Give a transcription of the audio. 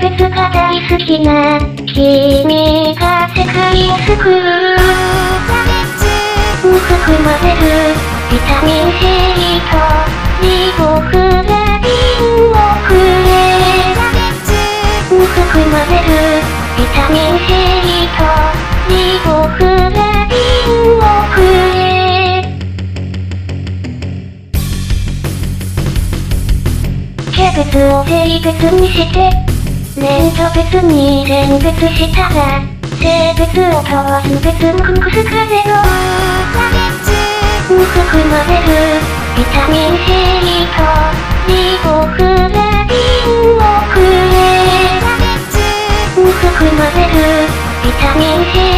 別が大好きな君が世界を救う。に含まれるビタミン C とリボフラビンをくれ。に含まれるビタミン C とリボフラビンをくれ。キャベツを性別にして粘土別に選別したら性別を問わず別のくすかれろ。に含まれるビタミン C とリボフラビンをくれ。に含まれるビタミン C